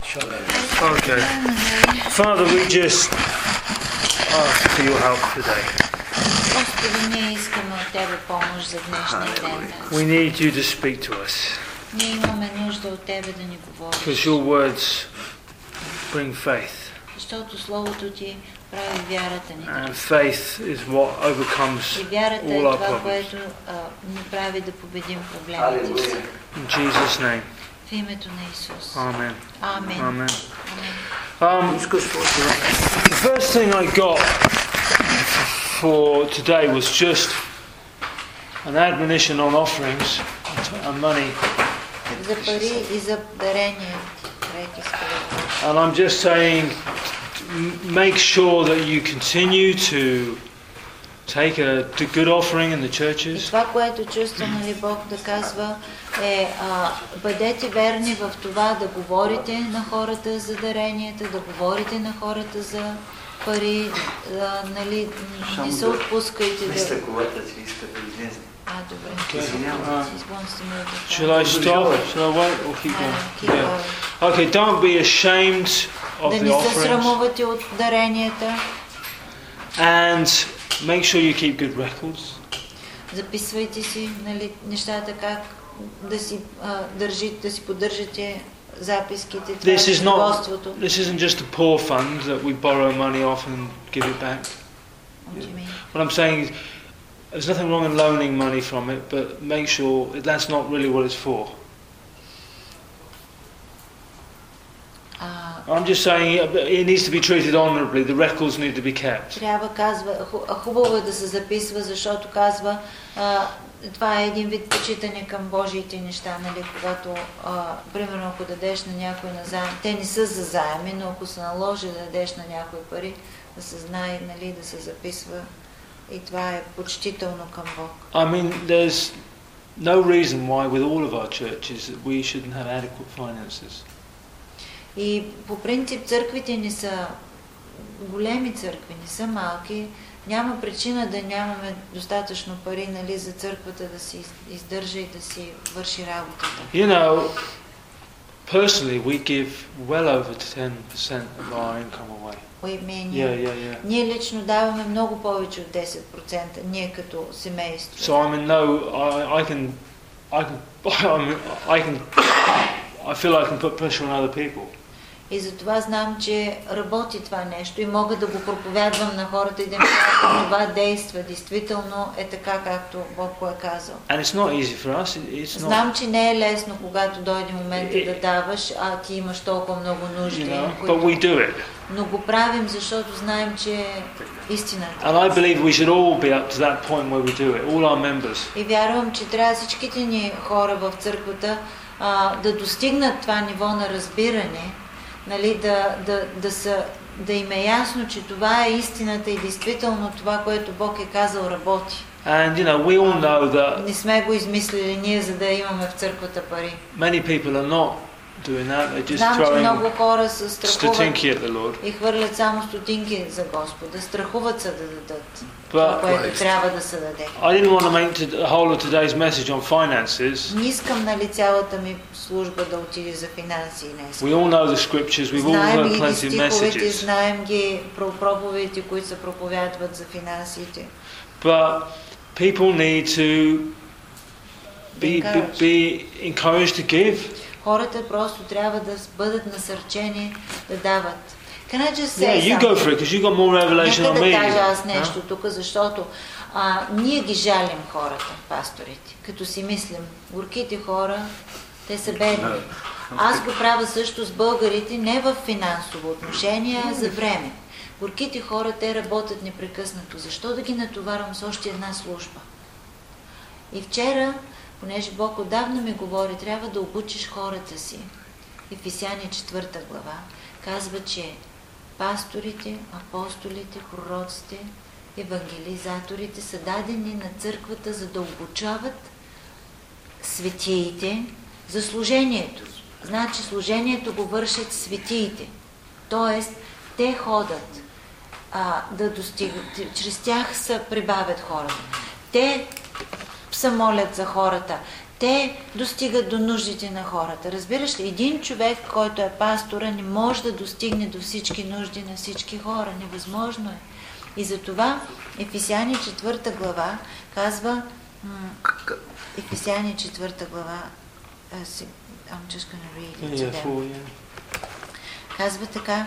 Okay. Father, we just ask for your help today. Господи, ние искаме от Тебе помощ за днешния ден. We need you to speak to us. Ние имаме нужда от Тебе да ни говориш. Because your words bring faith. Защото Словото Ти прави вярата ни. And faith is what overcomes И вярата е all our това, problems. което ни прави да победим проблемите си. In Jesus' name. В името на Исус. Amen. Амен. Amen. The first thing I got for today was just an admonition on offerings and money. За пари и за дарение. And I'm just saying, make sure that you continue to take a good offering in the И churches. това, което чувствам, нали, Бог да казва е бъдете верни в това да говорите на хората за даренията, да говорите на хората за пари, нали, не се отпускайте да... Мисля, колата си иска да излезе. Добре. Shall I stop? Shall I wait or keep going? Yeah. Okay, don't be ashamed of Да the не се offerings. срамувате от даренията. And make sure you keep good records. Записвайте си, нали, нещата как да си да си поддържате записките, това This счетоводството. isn't just a poor fund that we borrow money off and give it back. What I'm saying is, there's nothing wrong in loaning money from it, but make sure that's not really what it's for. I'm just saying it needs to be treated honourably. The records need to be kept. Трябва, казва, хубаво е да се записва, защото казва, това е един вид почитане към Божиите неща, нали, когато, примерно, ако дадеш на някой на заем, те не са за заеми, но ако се наложи да дадеш на някой пари, да се знае, нали, да се записва, и това е почтително към Бог. I mean, there's no reason why with all of our churches that we shouldn't have adequate finances. И по принцип църквите не са големи църкви, не са малки. Няма причина да нямаме достатъчно пари, нали, за църквата да си издържа и да си върши работата. You know, personally we give well over 10% of our income away. Ние лично даваме много повече от 10%, ние като семейство. So I feel I can put pressure on other people. И затова знам, че работи това нещо и мога да го проповядвам на хората и да им кажа, това действа. Действително е така, както Бог го е казал. And it's not easy for us. Знам, че не е лесно, когато дойде момента да даваш, а ти имаш толкова много нужди. But we do it. Но го правим, защото знаем, че е истината. And I believe we should all be up to that point where we do it, all our members. И вярвам, че трябва всичките ни хора в църквата да достигнат това ниво на разбиране, нали, да им е ясно, че това е истината и действително това, което Бог е казал, работи. And we all know that не сме го измислили ние, за да имаме в църквата пари. Many people are not doing that. They're just Знам, че throwing много хора се страхуват at the Lord. И хвърлят само стотинки за Господа. Страхуват се да дадат това, което трябва да се даде. I didn't want to make the whole of today's message on finances. Не искам, нали, цялата ми служба да отиде за финанси и не. We all know the scriptures. We've all heard plenty of messages. Знаем ги проповедите, които се проповядват за финансите. But people need to be encouraged to give. Хората просто трябва да бъдат насърчени да дават. Can I just say you go for it because you got more revelation on me. Нека да кажа аз нещо тук, защото ние ги жалим хората, пасторите, като си мислим, горките хора, те са бедни. Аз го правя също с българите, не в финансово отношение, а за време. Горките хора, те работят непрекъснато. Защо да ги натоварвам с още една служба? И вчера, понеже Бог отдавна ми говори, трябва да обучиш хората си. Ефесяни 4 глава казва, че пасторите, апостолите, пророците, евангелизаторите са дадени на църквата, за да обучават светиите за служението. Значи служението го вършат светиите. Тоест, те ходят да достигат, чрез тях се прибавят хората. Те се молят за хората. те достигат до нуждите на хората. Разбираш ли, един човек, който е пастора, не може да достигне до всички нужди на всички хора. Невъзможно е. И затова Ефесяни 4 глава казва, Ефесяни 4 глава, I'm just going to read it to them. Казва така,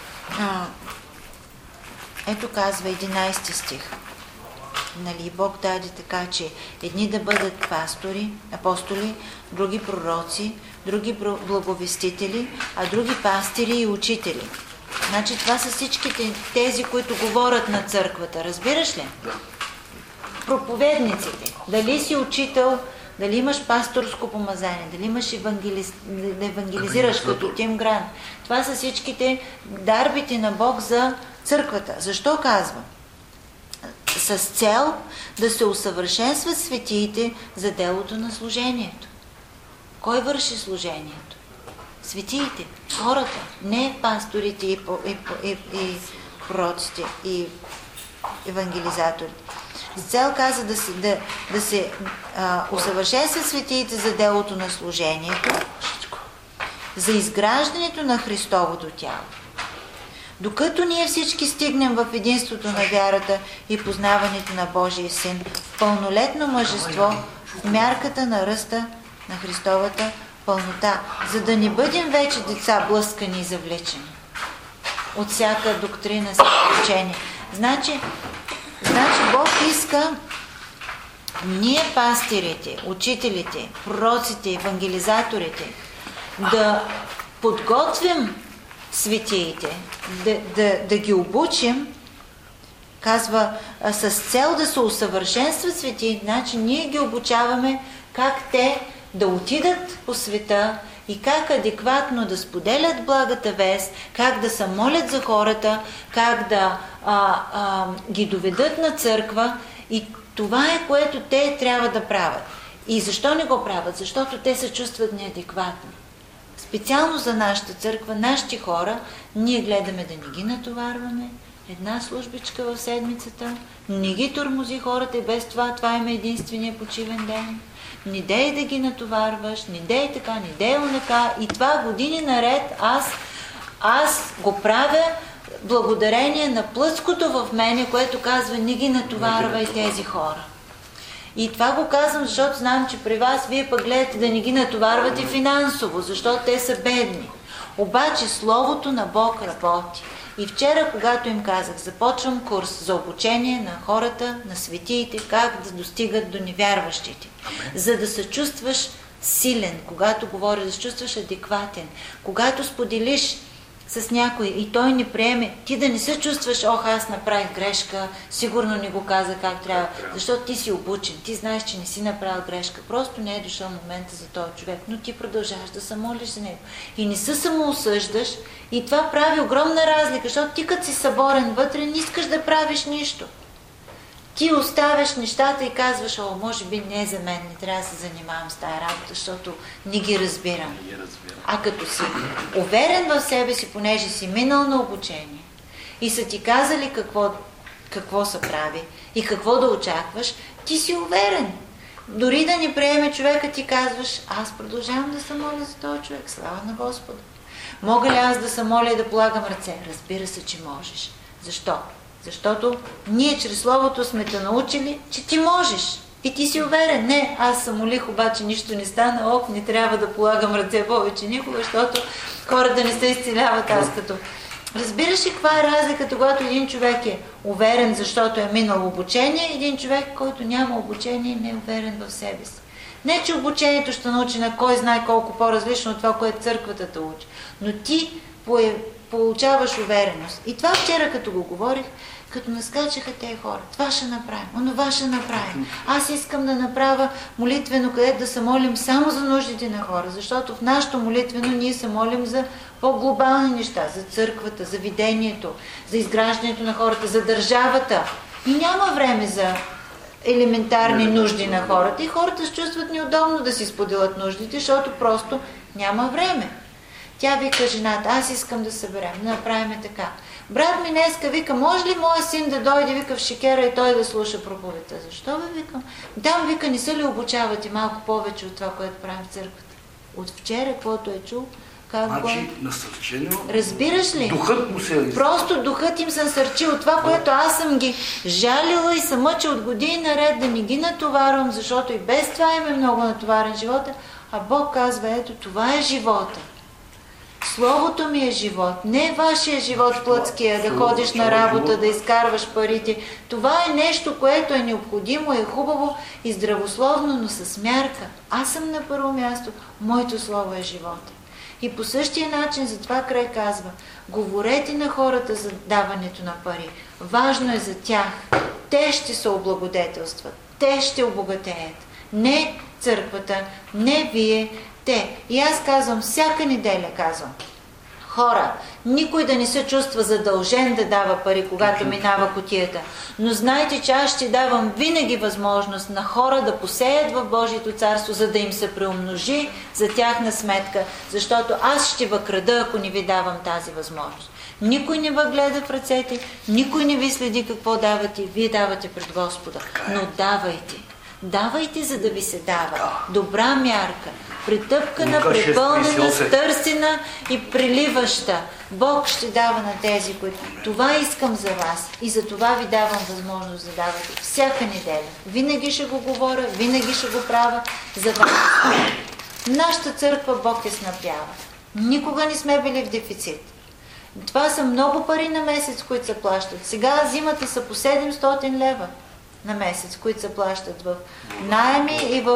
ето казва 11 стих. Нали, Бог даде така, че едни да бъдат пастори, апостоли, други пророци, други благовестители, а други пастири и учители. Значи това са всичките тези, които говорят на църквата. Разбираш ли? Да. Проповедниците. Дали си учител, дали имаш пасторско помазание, дали имаш да евангелизираш като Тим Грант. Това са всичките дарбите на Бог за църквата. Защо казвам? С цел да се усъвършенстват светиите за делото на служението. Кой върши служението? Светиите, хората, не пасторите и пророците и евангелизаторите. С цел каза да се усъвършенстват светиите за делото на служението, за изграждането на Христовото тяло. Докато ние всички стигнем в единството на вярата и познаването на Божия Син, в пълнолетно мъжество, в мярката на ръста на Христовата пълнота, за да не бъдем вече деца блъскани и завлечени от всяка доктрина, всяко учение. Значи Бог иска ние, пастирите, учителите, пророците, евангелизаторите, да подготвим светиите, да ги обучим, казва, с цел да се усъвършенстват светии, значи ние ги обучаваме как те да отидат по света и как адекватно да споделят благата вест, как да се молят за хората, как да ги доведат на църква, и това е, което те трябва да правят. И защо не го правят? Защото те се чувстват неадекватни. Специално за нашата църква, нашите хора, ние гледаме да не ги натоварваме, една службичка в седмицата, не ги тормози хората и без това им е единствения почивен ден. Не дей да ги натоварваш, не дей така, не дей онака. И това години наред аз го правя благодарение на плътското в мене, което казва, не ги натоварвай тези хора. И това го казвам, защото знам, че при вас вие пък гледате да не ги натоварвате финансово, защото те са бедни. Обаче Словото на Бог работи. И вчера, когато им казах, започвам курс за обучение на хората, на светиите, как да достигат до невярващите. За да се чувстваш силен, когато говориш, да се чувстваш адекватен. Когато споделиш с някой и той не приеме, ти да не се чувстваш, аз направих грешка, сигурно не го каза как трябва, защото ти си обучен, ти знаеш, че не си направил грешка, просто не е дошъл момента за този човек, но ти продължаваш да се молиш за него и не се самоосъждаш, и това прави огромна разлика, защото ти като си съборен вътре, не искаш да правиш нищо. Ти оставяш нещата и казваш, може би не е за мен, не трябва да се занимавам с тая работа, защото не ги разбирам. А като си уверен в себе си, понеже си минал на обучение и са ти казали какво се прави и какво да очакваш, ти си уверен. Дори да не приеме човека, ти казваш, аз продължавам да се моля за този човек, слава на Господа. Мога ли аз да се моля и да полагам ръце? Разбира се, че можеш. Защо? Защото ние чрез Словото сме те научили, че ти можеш. И ти си уверен. Не, аз се молих, обаче нищо не стана. Не трябва да полагам ръце повече никога, защото хората не се изцеляват аз като. Разбираш ли каква е разликата, когато един човек е уверен, защото е минал обучение, и един човек, който няма обучение и не е уверен в себе си. Не, че обучението ще научи на кой знае колко по-различно от това, което църквата те учи. Но ти получаваш увереност. И това вчера, като го говорих, като наскачаха тези хора, това ще направим, онова ще направим. Аз искам да направя молитвено, където да се молим само за нуждите на хора, защото в нашото молитвено ние се молим за по-глобални неща, за църквата, за видението, за изграждането на хората, за държавата. И няма време за елементарни нужди на хората и хората се чувстват неудобно да си споделят нуждите, защото просто няма време. Тя вика жената, аз искам да съберем, да направим така. Брат ми днеска вика, може ли моя син да дойде, вика, в шикера и той да слуша проповедта? Защо бе, викам? Там, вика, не са ли обучават и малко повече от това, което правим в църквата? От вчера, каквото е чул, значи насърчено. Разбираш ли? Духът му се е. Просто духът им се насърчил. Това, което аз съм ги жалила и съм мъчила от години наред да не ги натоварвам, защото и без това им е много натоварен живота, а Бог казва, ето, това е живота. Словото ми е живот, не е вашия живот плътския, да ходиш на работа, да изкарваш парите. Това е нещо, което е необходимо, е хубаво и здравословно, но с мярка. Аз съм на първо място, моето слово е живота. И по същия начин, затова край казва, говорете на хората за даването на пари. Важно е за тях. Те ще се облагодетелстват, те ще обогатеят. Не църквата, не вие, те. И аз казвам, всяка неделя казвам, хора, никой да не се чувства задължен да дава пари, когато минава кутията. Но знайте, че аз ще давам винаги възможност на хора да посеят в Божието царство, за да им се преумножи за тяхна сметка, защото аз ще въкрада, ако не ви давам тази възможност. Никой не ви гледа в ръцете, никой не ви следи какво давате, вие давате пред Господа. Но давайте. Давайте, за да ви се дава. Добра мярка. Притъпкана, препълнена, стърсена и приливаща. Бог ще дава на тези, които... Това искам за вас и за това ви давам възможност да давате всяка неделя. Винаги ще го говоря, винаги ще го правя за вас. Нашата църква Бог я снабдява. Никога не сме били в дефицит. Това са много пари на месец, които се плащат. Сега зимата са по 700 лева на месец, които се плащат в наеми и в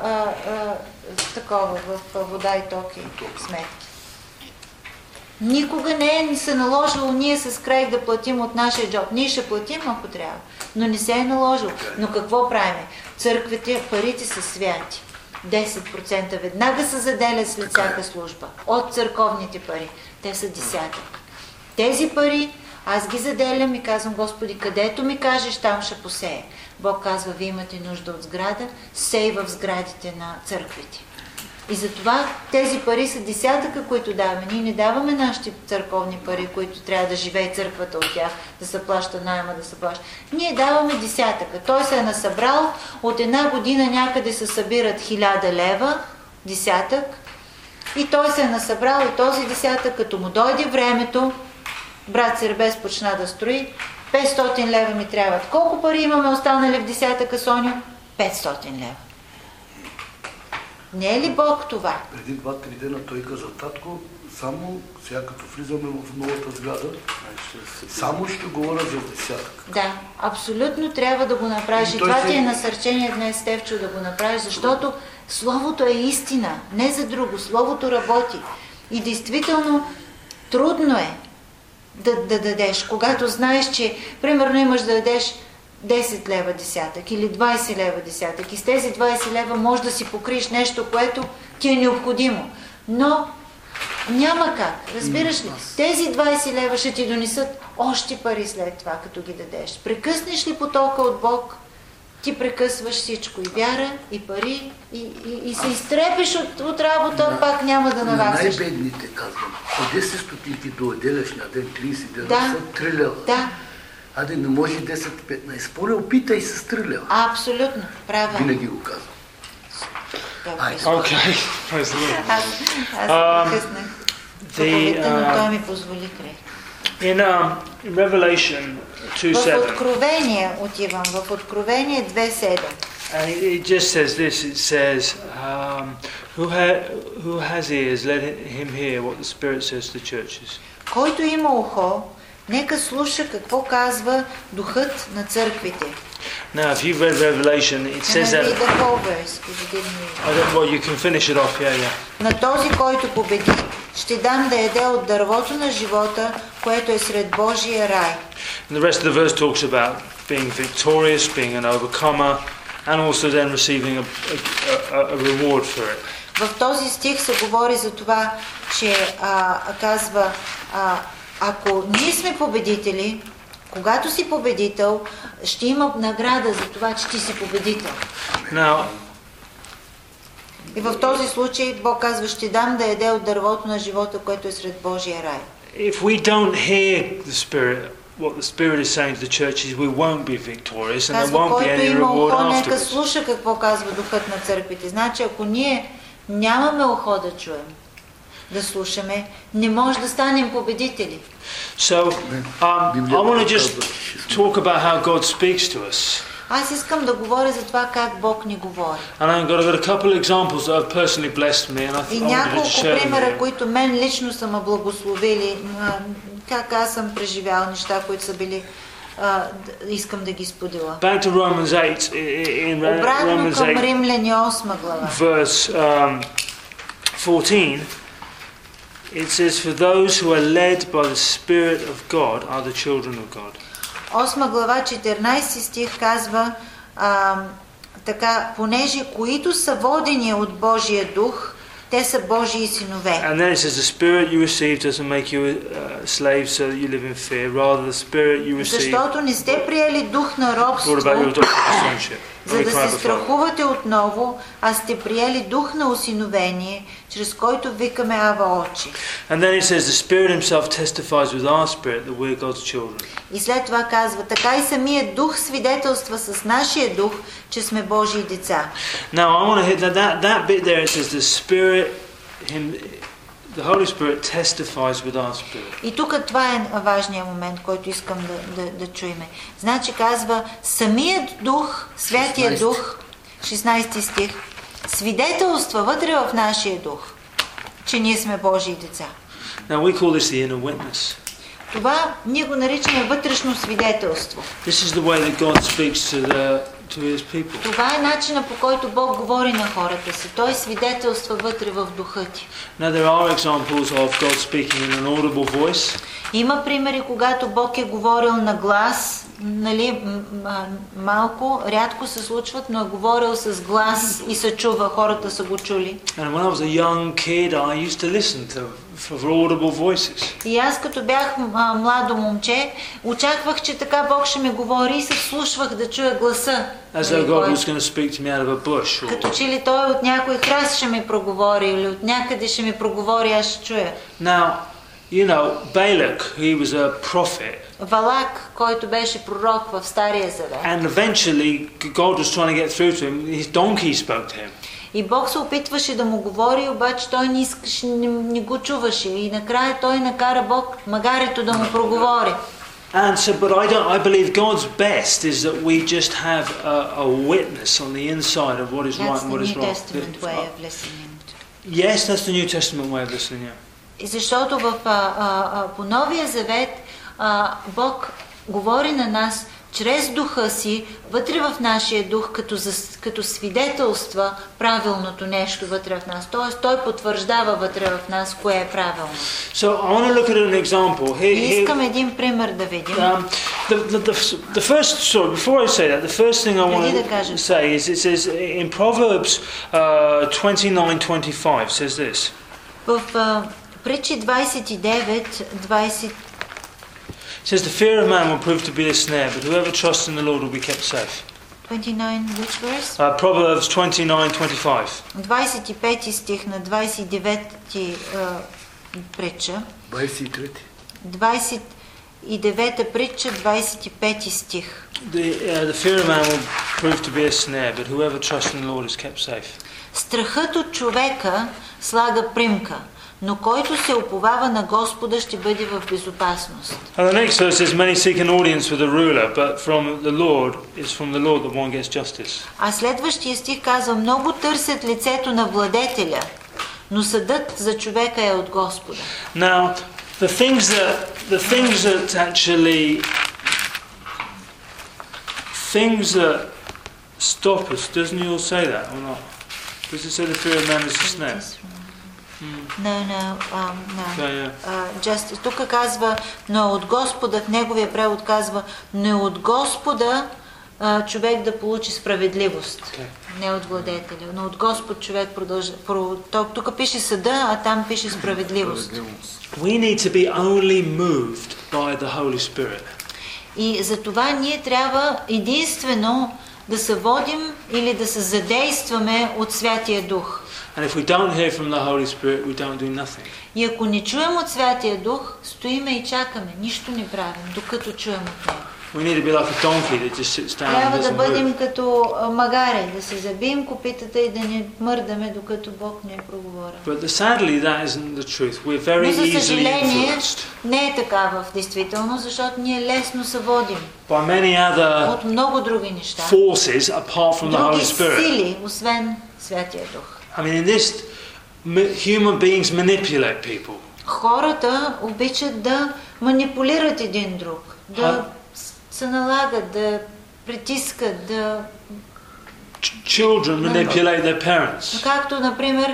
вода и ток и сметки. Никога не се наложило ние с край да платим от нашия джоб. Ние ще платим, ако трябва, но не се е наложило. Но какво правим? Църквите, парите са святи. 10% веднага се заделят след всяка служба. От църковните пари. Те са десятък. Тези пари аз ги заделям и казвам, Господи, където ми кажеш, там ще посея. Бог казва, вие имате нужда от сграда, сей в сградите на църквите. И затова тези пари са десятъка, които даваме. Ние не даваме нашите църковни пари, които трябва да живее църквата от тях, да се плаща найема, да се плаща. Ние даваме десятъка. Той се е насъбрал, от една година някъде се събират 1000 лева, десятък, и той се е насъбрал и този десятък, като му дойде времето, брат Сербес почна да строи, 500 лева ми трябват. Колко пари имаме останали в десятъка, Соню? 500 лева. Не е ли Бог това? Преди 2-3 дена той каза, татко, само сега като влизаме в новата сграда, само ще говоря за десятък. Да, абсолютно трябва да го направиш. И това ти е насърчение днес, Стефчо, да го направиш, защото Словото е истина, не за друго. Словото работи. И действително трудно е да дадеш, когато знаеш, че примерно имаш да дадеш 10 лева десятък или 20 лева десятък и с тези 20 лева можеш да си покриеш нещо, което ти е необходимо. Но няма как, разбираш ли? Тези 20 лева ще ти донесат още пари след това, като ги дадеш. Прекъснеш ли потока от Бог, ти прекъсваш всичко. И вяра, и пари, и се изтрепиш от работа, пак няма да наваксаш. На най-бедните, казвам, по 10 стотинки до делешния ден, 30 дена са 3 лева. Да. Аде не може 10-15. Поле, опитай с 3 лева. Абсолютно, права. Винаги го казвам. Okay. Аз прекъснах. Но той ми позволи край. In Revelation 2:7. В Откровение отивам, в Откровение 2:7. And it just says this, it says, who has ears, let him hear what the Spirit says to churches. Който има ухо, нека слуша какво казва Духът на църквите. Now, if you've read Revelation, it says that... Can I read the whole verse? Because you didn't read it. I don't know, you can finish it off, yeah. На този, който победи, ще дам да яде от дървото на живота, което е сред Божия рай. And the rest of the verse talks about being victorious, being an overcomer, and also then receiving a reward for it. В този стих се говори за това, че казва, ако ние сме победители, когато си победител, ще има награда за това, че ти си победител. Now, И в този случай Бог казва, ще дам да яде от дървото на живота, което е сред Божия рай. If we don't hear the Spirit, what the Spirit is saying to the churches, we won't be victorious and there won't be any reward ухо, нека afterwards. слуша какво казва Духът на църквите. Значи, ако ние нямаме ухо да чуем, да слушаме, не може да станем победители. So, I want to just talk about how God speaks to us. Аз искам да говоря за това как Бог ни говори. And I've got a couple of examples that have personally blessed me, and I И wanted to няколко share them примера, here. които мен лично са ме благословили, как аз съм преживял неща, които са били, искам да ги споделя. Back to Romans 8, in Обратно Romans към 8, Римляни 8 глава. verse 14, it says, "For those who are led by the Spirit of God are the children of God." 8 глава, 14 стих казва така, понеже които са водени от Божия дух, те са Божии синове. And then it says, "The Spirit you received doesn't make you slaves so that you live in fear. Rather, the Spirit you received Защото не сте приели дух на робство, brought about your adoption sonship." за да се страхувате отново, а сте приели дух на осиновение, чрез който викаме Ава Отче. And then it says, "The Spirit Himself testifies with our spirit that we're God's children." И след това казва, така и самият дух свидетелства с нашия дух, че сме Божии деца. Now I want to hit that bit there. It says the Spirit, the Holy Spirit testifies with our spirit. И тук това е важният момент, който искам да чуем. Значи казва, самият дух, Святия дух, 16 стих, свидетелства вътре в нашия дух, че ние сме Божии деца. Now we call this the inner witness. Това ние го наричаме вътрешно свидетелство. This is the way that God speaks to His people. Това е начинът, по който Бог говори на хората си. Той свидетелства вътре в духа ти. Now there are examples of God speaking in an audible voice. Има примери, когато Бог е говорил на глас, нали, малко, рядко се случват, но е говорил с глас и се чува, хората са го чули. And when I was a young kid, I used to listen for audible voices. И аз като бях младо момче, очаквах, че така Бог ще ми говори и се вслушвах да чуя гласа. As though God was going to speak to me out of a bush. Като че ли Той от някой храст ще ми проговори или от някъде ще ми проговори, аз ще чуя. Now, you know, Balak, he was a prophet. Валак, който беше пророк в Стария Завет. And eventually, God was trying to get through to him. His donkey spoke to him. И Бог се опитваше да му говори, обаче той не го чуваше. И накрая той накара Бог магарето да му проговори. And so, but I believe God's best is that we just have a witness on the inside of what is right and what is wrong. That's the New Testament way of listening. Yes, that's the New Testament way of listening, yeah. И защото по Новия Завет Бог говори на нас чрез духа си, вътре в нашия дух, като свидетелства правилното нещо вътре в нас. Тоест, той потвърждава вътре в нас, кое е правилно. So, I want to look at an example. Искам един пример да видим. The first, sorry, before I say that, the first thing I want to say is, it says in Proverbs 29:25 says this. В Притчи 29:20 It says, "The fear of man will prove to be a snare, but whoever trusts in the Lord will be kept safe." 29, which verse? Proverbs 29:25. 25 стих на 29 притча. 23. 29 притча, 25 стих. The fear of man will prove to be a snare, but whoever trusts in the Lord is kept safe. Страхът от човека слага примка, но който се уповава на Господа ще бъде в безопасност. And the next verse says, "Many seek an audience with a ruler, but from the Lord that one gets justice." А следващия стих казва, много търсят лицето на владетеля, но съдът за човека е от Господа. Now, the things that actually stop us, doesn't he all say that or not? Does it say the fear of man is a snare? No. Yeah. Тук казва, но от Господа, в неговия превод казва, не от Господа човек да получи справедливост. Okay. Не от владетеля, но от Господ човек продължа. Тук пише съда, а там пише справедливост. We need to be only moved by the Holy Spirit. И за това ние трябва единствено да се водим или да се задействаме от Святия Дух. And if we don't hear from the Holy Spirit, we don't do nothing. И ако не чуем от Святия Дух, стоиме и чакаме, нищо не правим, докато чуем от Него. We need to be like a donkey that just sits down and Трябва да doesn't бъдем move. като магаре, да се забием копитата и да не мърдаме, докато Бог не проговори. But sadly, that isn't the truth. We're very Но за easily съжаление influenced не е така в действителност, защото ние лесно се водим by many other от много други неща, forces apart from the други Holy Spirit. сили, освен Святия Дух. I mean, in this, human beings manipulate people. Хората обичат да манипулират един друг, да се налагат, да притискат, да... Children manipulate their parents. Както, например,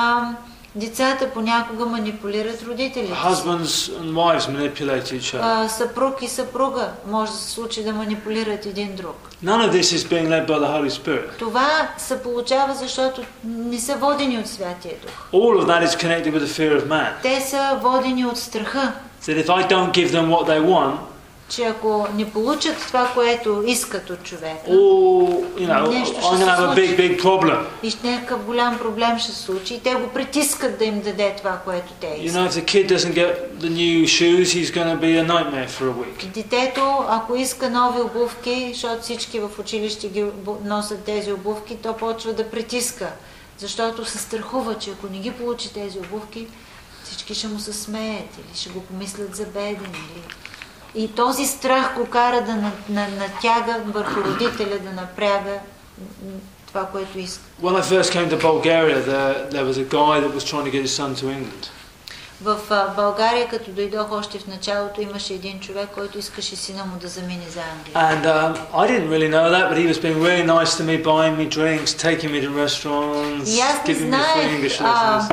децата понякога манипулират родителите. Husbands and wives manipulate each other. Съпруг и съпруга може да се случи да манипулират един друг. None of this is being led by the Holy Spirit. Това се получава, защото не са водени от Святия Дух. All of that is connected with the fear of man. Те са водени от страха, That if I don't give them what they want, че ако не получат това, което искат от човека, I'm going to have a big problem. и някакъв голям проблем ще се случи, и те го притискат да им даде това, което те искат. If the kid doesn't get the new shoes, he's going to be a nightmare for a week. Детето, ако иска нови обувки, защото всички в училище ги носят тези обувки, то почва да притиска, защото се страхува, че ако не ги получи тези обувки, всички ще му се смеят или ще го помислят за беден. И този страх го кара да натяга върху родителя, да напряга това, което иска. When I first came to Bulgaria, there was a guy that was trying to get his son to England. В България, като дойдох още в началото, имаше един човек, който искаше сина му да замине за Англия. And I didn't really know that, but he was being really nice to me, buying me drinks, taking me to restaurants, giving me free English lessons.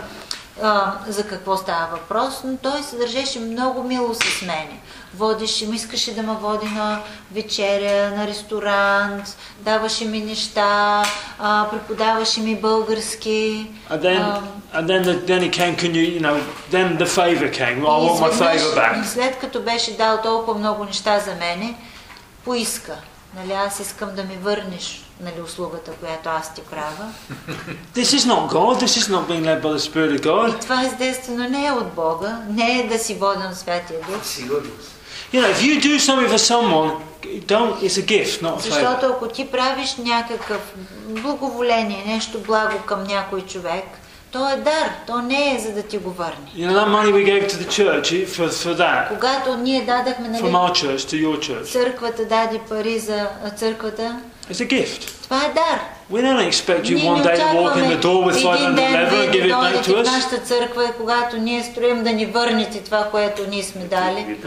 За какво става въпрос, но той се държеше много мило с мене. Водеше, искаше да ме води на вечеря, на ресторант, даваше ми неща, преподаваше ми български. And then he came, then the favor came. I want my favor back. След като беше дал толкова много неща за мене, поиска. Нали, аз искам да ми върнеш, нали, услугата, която аз ти правя. This is not God. This is not being led by the Spirit of God. И това естествено не е от Бога, не е да си воден от Святия Дух. Сигурност. If you do something for someone, it's a gift, not a favor. Защото ако ти правиш някакъв благоволение, нещо благо към някой човек, то е дар, то не е за да ти го върне. That money we gave to the church for that. Когато ние дадахме, нали, From our church to your church. Църквата даде пари за църквата. It's a gift. Това е дар. We don't expect you one day to walk in the door with 500 leather and give it back to us. Нашата църква е, когато ние строим, да ни върнете това, което ние сме дали.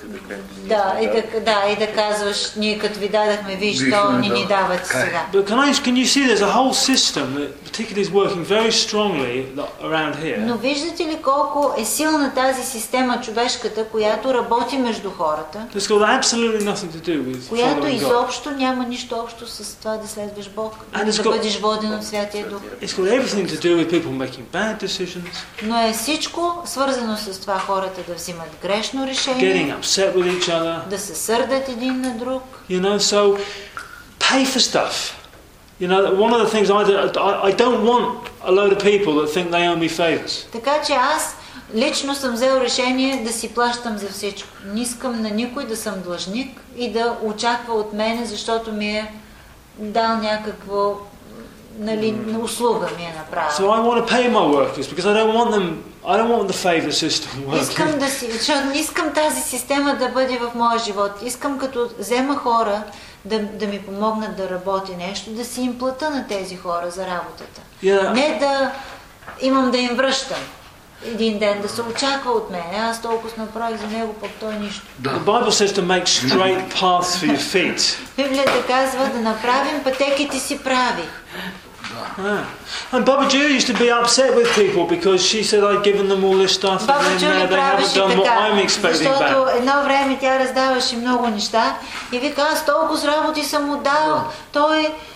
И да казваш, ние като ви дадахме, виж, то не ни давате сега. But can you see there's a whole system that particularly is working very strongly around here. Но виждате ли колко е силна тази система човешката, която работи между хората, It's got absolutely nothing to do with която following God. изобщо няма нищо общо с това да следваш Бог, да бъдеш воден от Святия Дух. It's got everything to do with people making bad decisions. Но е всичко свързано с това хората да взимат грешно решение, Getting upset with each other. да се сърдат един на друг. So pay for stuff. One of the things I don't want a load of people that think they owe me favors. Така че аз лично съм взел решение да си плащам за всичко. Не искам на никой да съм длъжник и да очаква от мене, защото ми е дал някакво, нали, услуга ми е направил. So I want to pay my workers because I don't want the favor system working. Защото не искам тази система да бъде в моя живот. Искам като взема хора да ми помогнат да работи нещо, да си им плата на тези хора за работата. Не да имам да им връщам. Един ден да се очаква от мен. Аз толкова направих за него, пък той нищо. The Bible says to make straight paths for your feet. Библията казва да направим пътеките си прави. And Baba Jew used to be upset with people because she said I'd given them all this stuff and then they haven't done what I'm expecting back. Защото едно време тя раздаваше много неща и вика, аз толкова с работи съм му дал, той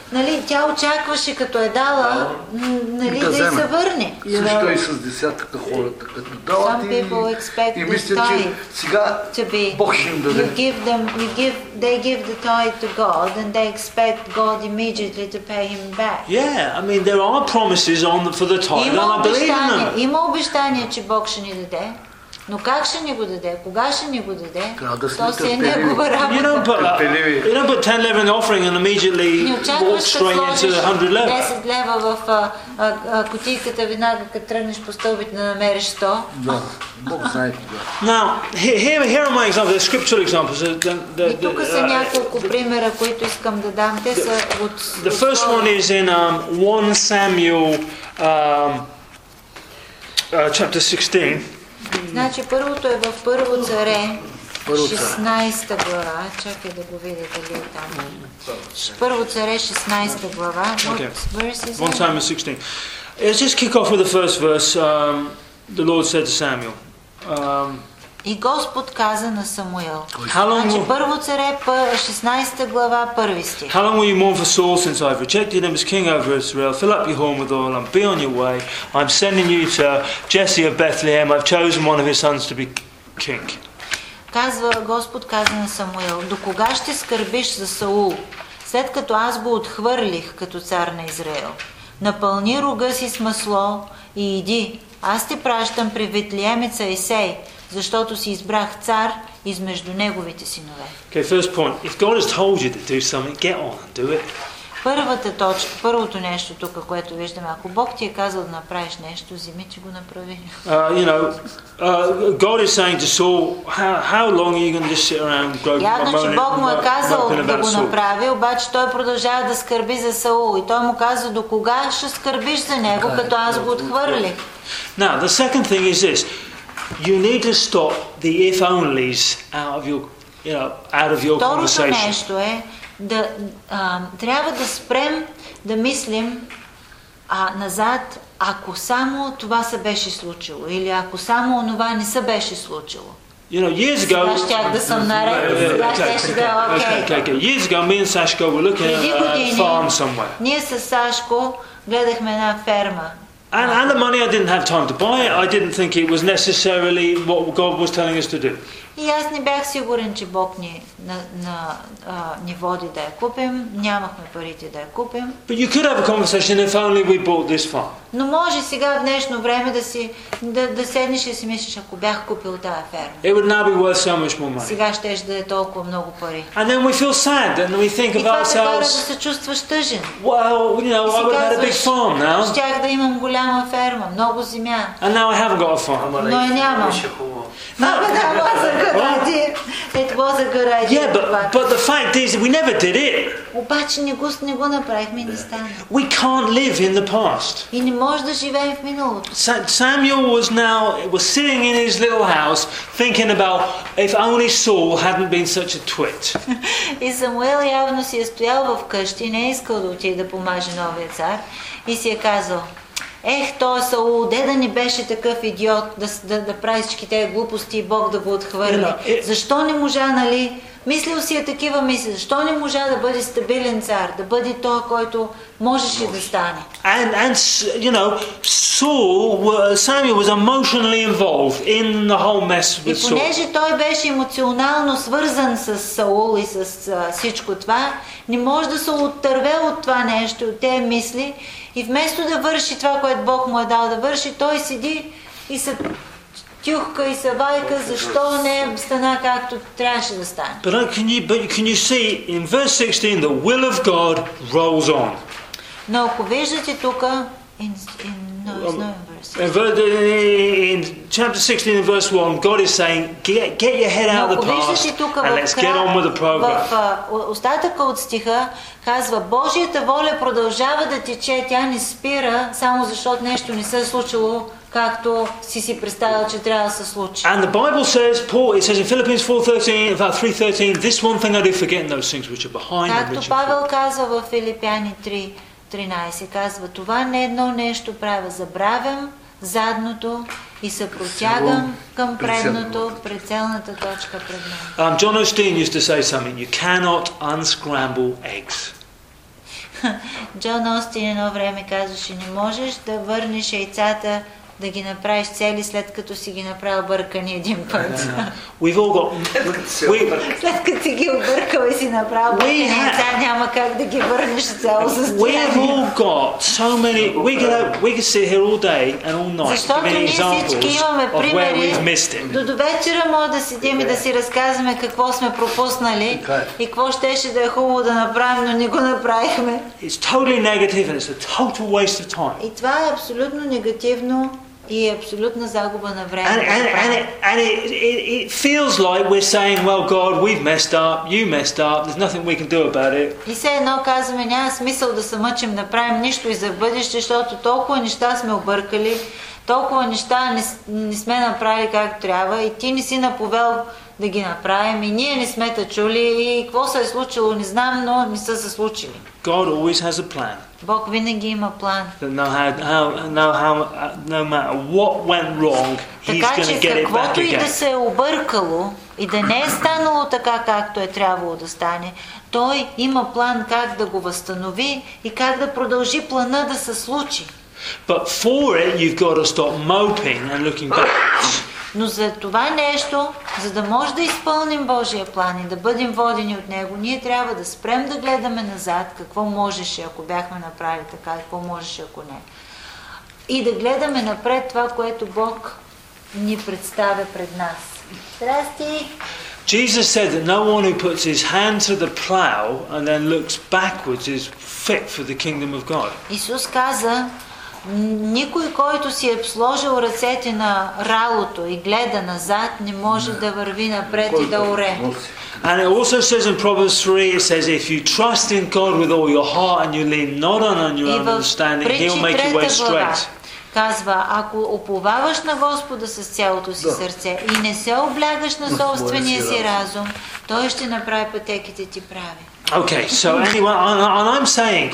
нали, тя очакваше, като е дала, нали, да й се върне. Също и с десятъка хората, като дават и мисля, че сега Бог ще им даде. They give the tithe to God and they expect God immediately to pay him back. Yeah, I mean there are promises for the tithe and I believe in them. Има обещание, че Бог ще ни даде. Но как ще ни го даде? Кога ще ни го даде? То си е негова работа. You don't put 10 leva in the offering and immediately walk straight into the 100 leva. 10 лева в кутийката веднага, като тръгнеш по стълбите да намериш 100. Да, Бог знае кога. Now, here are my examples, the scriptural examples. И тук са няколко примера, които искам да дам. Те са от... The first one is in 1 Samuel chapter 16. Значи първото е в Първо царе, 16 глава. Чакай да го видя дали е там. Първо царе, 16 глава. Okay. 1 Samuel 16. Let's just kick off with the first verse. The Lord said to Samuel. И Господ каза на Самуил. Значи Първо царе, 16 глава, първи стих. How long will you mourn for Saul since I've rejected him as king over Israel? Fill up your horn with oil and be on your way. I'm sending you to Jesse of Bethlehem. I've chosen one of his sons to be king. Господ каза на Самуил, до кога ще скърбиш за Саул, след като аз го отхвърлих като цар на Израел? Напълни рога си с масло и иди. Аз те пращам при Витлеемеца Есей, защото си избрах цар измежду неговите синове. Okay, first point. If God has told you to do something, get on and do it. Първата точка, първото нещо тук, което виждаме, ако Бог ти е казал да направиш нещо, вземи, че го направи. God is saying to Saul, how long are you going to just sit around growing? Явно, че Бог му е казал да го направи, обаче той продължава да скърби за Саул и той му казва, до кога ще скърбиш за него, като аз го отхвърлих. Now, the second thing is this. You need to stop the if-onlys out of your conversation. Второто нещо е, трябва да спрем да мислим назад, ако само това се беше случило или ако само онова не се беше случило. Years ago, сега щях да съм наред, сега щеше да е окей. Years ago, me and Sashko were looking at a farm somewhere. Ние с Сашко гледахме една ферма. And the money, I didn't have time to buy it. I didn't think it was necessarily what God was telling us to do. И аз не бях сигурен, че Бог ни води да я купим. Нямахме парите да я купим. But you could have a conversation if only we bought this farm. Но може сега в днешно време да седнеш и си мислиш, ако бях купил тази ферма. It would now be worth so much more money. Сега щеш да е толкова много пари. And then we feel sad and we think of ourselves. И това те кара да се чувстваш тъжен. Well, I would have had a big farm now. Щях да имам голяма ферма, много земя. And now I haven't got a farm. Но я нямам. It was a good idea. Yeah, but the fact is we never did it. Обаче не го направихме и не стана. We can't live in the past. И не може да живеем в миналото. Samuel was sitting in his little house thinking about if only Saul hadn't been such a twit. И Самуил явно си е стоял в къщи, не е искал да отиде да помаже новия цар и си е казал: той Саул, да не беше такъв идиот да прави всички тези глупости и Бог да го отхвърли. Защо не можа, нали? Мислил си такива мисли. Защо не можа да бъде стабилен цар, да бъде той, който можеше да стане? And Samuel was emotionally involved in the whole mess with Saul. И понеже той беше емоционално свързан с Саул и с всичко това, не може да се отърве от това нещо, от тези мисли. И вместо да върши това, което Бог му е дал да върши, той седи и се тюхка и се вайка, защо не стана както трябваше да стане. But can you see in verse 16 the will of God rolls on. Но ако виждате тук, in chapter 16 and verse 1, God is saying, get your head out of the past and let's get on with the program. В остатъка от стиха казва, Божията воля продължава да тече, тя не спира, само защото нещо не се е случило както си представил, че трябва да се случи. And the Bible says, it says in Philippians 4:13, about 3:13, this one thing I do forget in those things which are behind. Както Павел казва в Филипяни 3:13, казва, това не едно нещо правя, забравям задното и се протягам към предното, прицелната точка пред мен. John Osteen used to say something, you cannot unscramble eggs. Джон Остин едно време казваше, не можеш да върнеш яйцата, да ги направиш цели, след като си ги направил бъркани един път. След като си ги объркал и си направил бъркани яйца, няма как да ги върнеш цяло състояние. Защото ние всички имаме примери, до вечера може да седим и да си разказваме какво сме пропуснали и какво щеше да е хубаво да направим, но не го направихме. И това е абсолютно негативно и абсолютна загуба на време. And it feels like we're saying, well, God, we've messed up, you messed up, there's nothing we can do about it. И все едно казваме, няма смисъл да се мъчим, да правим нищо и за бъдеще, защото толкова неща сме объркали, толкова неща не сме направили както трябва и ти не си наповел да ги направим и ние не сме те чули и какво се е случило, не знам, но не са се случили. God always has a plan. Бог винаги има план. No matter what went wrong, He's going to get it back again. Така че каквото и да се е объркало и да не е станало така, както е трябвало да стане, Той има план как да го възстанови и как да продължи плана да се случи. But for it, you've got to stop moping and looking backwards. Но за това нещо, за да може да изпълним Божия план и да бъдем водени от Него, ние трябва да спрем да гледаме назад, какво можеше, ако бяхме направили така, какво можеше, ако не. И да гледаме напред това, което Бог ни представя пред нас. Здрасти! Jesus said that no one who puts his hand to the plow and then looks backwards is fit for the kingdom of God. Исус каза, никой, който си е сложил ръцете на ралото и гледа назад, не може да върви напред и да оре. And it also says in Proverbs 3, it says, if you trust in God with all your heart and you lean not on your own understanding, He'll make your way straight. Казва, ако уповаваш на Господа с цялото си сърце и не се облягаш на собствения си разум, Той ще направи пътеките ти прави. Okay, so anyway, and I'm saying,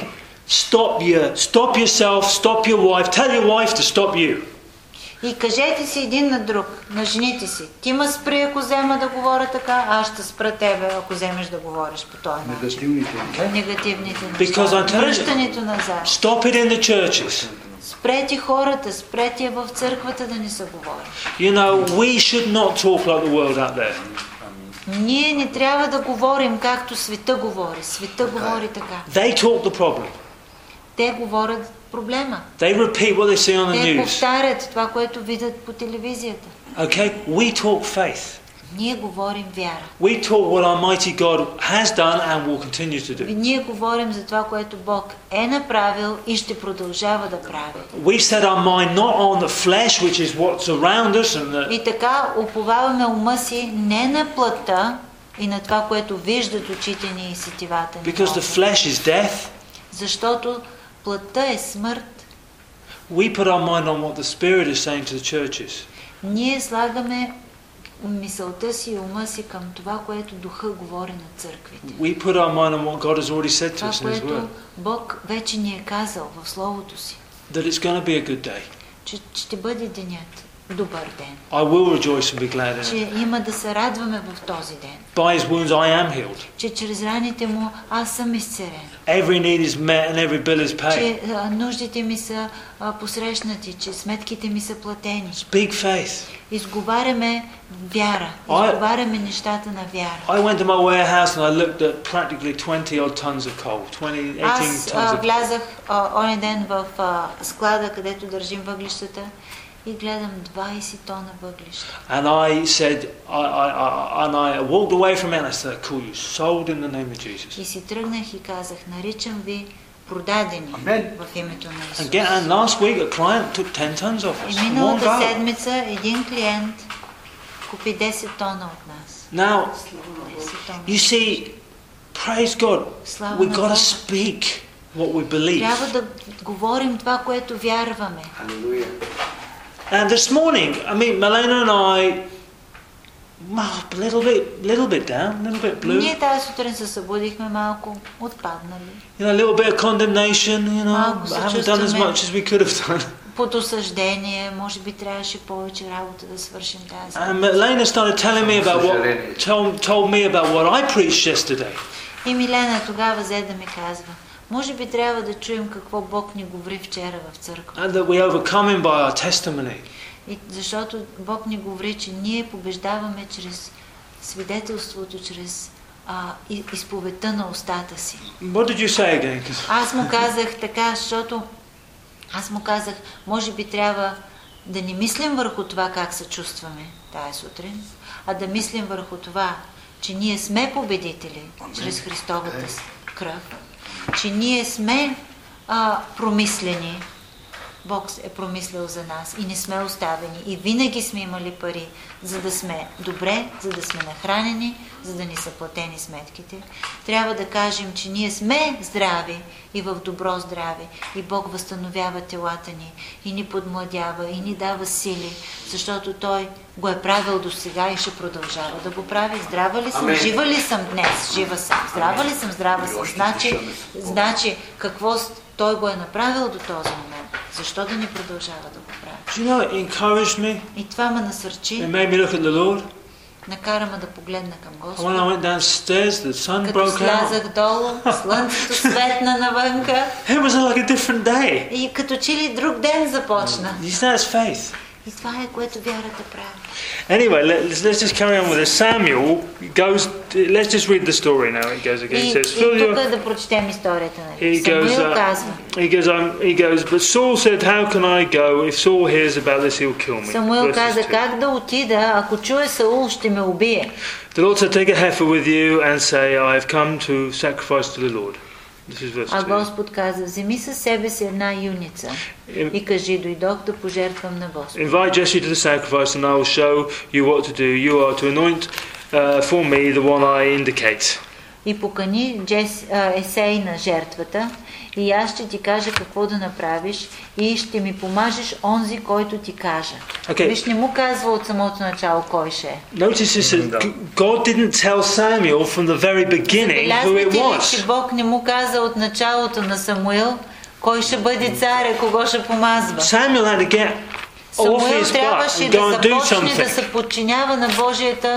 stop yourself, stop your wife, tell your wife to stop you. И кажете си един на друг, на жените си, ти ме спри, ако взема да говоря така, аз ще спра тебе, ако вземеш да говориш по този начин. Негативните неща. Връщането назад. Stop it in the churches. Спрети хората, спрети в църквата да не се говори. You know, we should not talk like the world out there. Ние не трябва да говорим както света говори. Света говори така. They talk the problem. Те говорят проблема. They repeat what they see on the news. Те повтарят това, което видят по телевизията. Okay, we talk faith. Ние говорим вяра. We talk what our mighty God has done and will continue to do. Ние говорим за това, което Бог е направил и ще продължава да прави. We set our mind not on the flesh, which is what's around us and the... И така уповаваме ума си не на плътта и на това, което виждат очите ни и сетивата ни. Because the flesh is death. Защото плътта е смърт. We put our mind on what the Spirit is saying to the churches. Ние слагаме мисълта си и ума си към това, което Духа говори на църквите. We put our mind on what God has already said to us in His Word. Което Бог вече ни е казал в Словото си. That it's going to be a good day. Че ще бъде денят, добър ден. I will rejoice and be glad in it. Че има да се радваме в този ден. By His wounds I am healed. Че чрез раните му аз съм изцелен. Every need is met and every bill is paid. Че нуждите ми са посрещнати, че сметките ми са платени. Speak faith. Изговаряме вяра. Изговаряме нещата на вяра. I went to my warehouse and I looked at practically 20 odd tons of coal, 18 tons of Аз влязах онен ден в склада, където държим въглищата и гледам 20 тона въглища. And I said, I walked away from it and I said, I call you sold in the name of Jesus. И си тръгнах и казах, наричам ви продадени в името на Исус. And last week a client took 10 tons off us. И миналата седмица един клиент купи 10 тона от нас. Now, you see, praise God, we've got to speak what we believe. Трябва да говорим това, което вярваме. Hallelujah. And this morning, I mean, Malena and I, a little bit down, a little bit blue. Ние тази сутрин се събудихме малко отпаднали. You know, a little bit of condemnation, you know, I haven't done as much as we could have done. Под осъждение, може би трябваше повече работа да свършим тази. And Malena started telling me about told me about what I preached yesterday. И Милена тогава взе да ми казва, Може би трябва да чуем какво Бог ни говори вчера в църква. And that we overcome him by our testimony. И защото Бог ни говори, че ние побеждаваме чрез свидетелството, чрез изповедта на устата си. What did you say again? Аз му казах така, защото може би трябва да не мислим върху това как се чувстваме тая сутрин, а да мислим върху това, че ние сме победители чрез Христовата кръв, че ние сме промислени. Бог е промислил за нас и не сме оставени. И винаги сме имали пари, за да сме добре, за да сме нахранени, за да ни са платени сметките. Трябва да кажем, че ние сме здрави и в добро здраве. И Бог възстановява телата ни и ни подмладява и ни дава сили, защото Той го е правил до сега и ще продължава да го прави. Здрава ли съм? Жива ли съм днес? Жива съм. Здрава ли съм? Здрава съм. Значи какво Той го е направил до този момент. Защо да не продължава да го прави? Do you know, it encouraged me. И това ме насърчи. It made me look at the Lord. Накара ме да погледна към Господа. When I went downstairs, the sun Като broke слязах долу, слънцето светна навънка. It was like a different day. И като че ли друг ден започна. That's faith. И това е, което вярата прави. Anyway, let's just carry on with this. Samuel goes. Let's just read the story now. It goes again. И тук да прочетем историята. Самуил казва. He goes. But Saul said, "How can I go? If Saul hears about this, he'll kill me." Самуил каза, как да отида, ако чуе Саул, ще ме убие. The Lord said, "Take a heifer with you and say, I have come to sacrifice to the Lord." А Господ каза, вземи със себе си една юница и кажи, дойдох да пожертвам на Господ. Invite Jesse to the sacrifice and I will show you what to do. You are to anoint for me the one I indicate. И покани Есей на жертвата и аз ще ти кажа какво да направиш и ще ми помажеш онзи, който ти кажа. Виж, не му казва от самото начало кой ще е. Notice this, God didn't tell Samuel from the very beginning who it was. Че Бог не му каза от началото на Самуил кой ще бъде царя, кого ще помазва. Samuel had to get Самуил трябваше да започне да се подчинява на Божията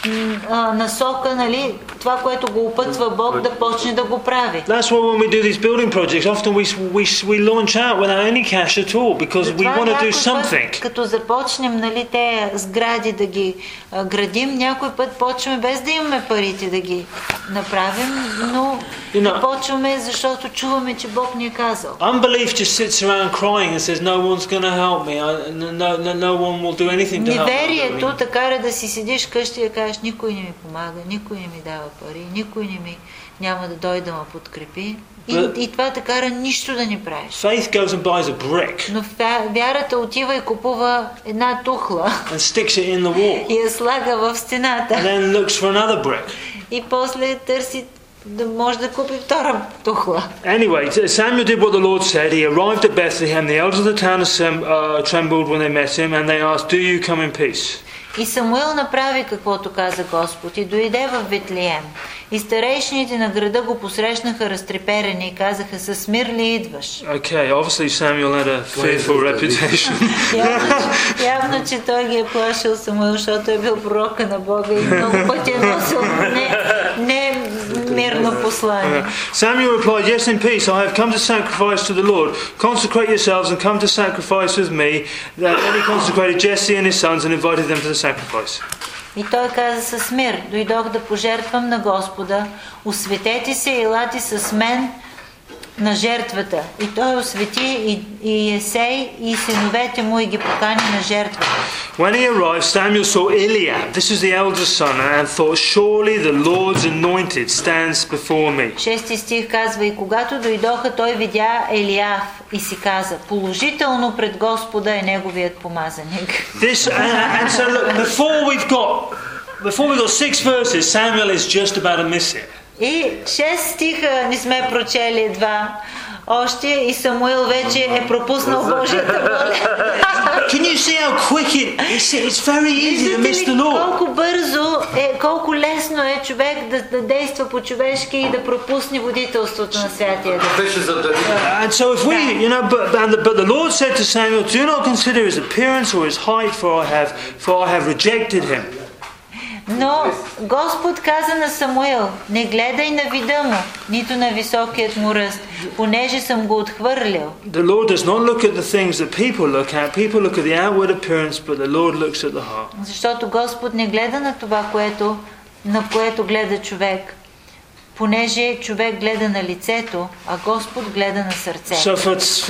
насока, нали, това, което го опътва Бог да почне да го прави. That's why when we do these building projects, often we launch out without any cash at all because we want to do something. Като започнем, нали, те сгради да ги градим, някой път почваме без да имаме парите да ги направим, но почваме, защото чуваме, че Бог ни е казал. Unbelief just sits around crying and says no one's going to help me. No one will do anything to help me. Неверието те кара да си седиш къщи и кажеш, никой не ми помага, никой не ми дава пари, никой няма да дойде да ме подкрепи. И това те кара нищо да не правиш. Faith goes and buys a brick. Но вярата отива и купува една тухла. And sticks it in the wall. И я слага в стената. And then looks for another brick. И после търси да може да купи втора тухла. Anyway, Samuel did what the Lord said. He arrived at Bethlehem. The elders of the town trembled when they met him, and they asked, "Do you come in peace?" И Самуил направи каквото каза Господ и дойде в Ветлием. И старейшините на града го посрещнаха разтреперени и казаха, със мир ли идваш? Okay, obviously Samuel had a fearful reputation. Явно, че той ги е плашил Самуил, защото е бил пророка на Бога и много пъти е носил не мирно послание. Samuel replied, "Yes, in peace. I have come to sacrifice to the Lord. Consecrate yourselves and come to sacrifice with me." Then he consecrated Jesse and his sons and invited them to the sacrifice. И той каза, с мир дойдох да пожертвам на Господа, осветете се и елате с мен на жертвата. И той освети и Есей и синовете му и ги покани на жертвата. When he arrived, Samuel saw Eliab, this is the eldest son, and thought, surely the Lord's anointed stands before me. 6 стих казва, и когато дойдоха, той видя Елиав и си каза, положително пред Господа е неговият помазаник. And so look, before we got 6 verses, Samuel is just about to miss it. И 6 стиха не сме прочели едва още и Самуил вече е пропуснал Божията воля. Can you see how quick it's very easy to miss the Lord? Колко бързо колко лесно е човек да действа по-човешки и да пропусне водителството на Святия Дух. And so if we, but the Lord said to Samuel, do not consider his appearance or his height, for I have rejected him. Но Господ каза на Самуил: не гледай на вида му, нито на високият му ръст, понеже съм го отхвърлил. The Lord does not look at the things that people look at. People look at the outward appearance, but the Lord looks at the heart. Защото Господ не гледа на това, на което гледа човек, понеже човек гледа на лицето, а Господ гледа на сърцето. So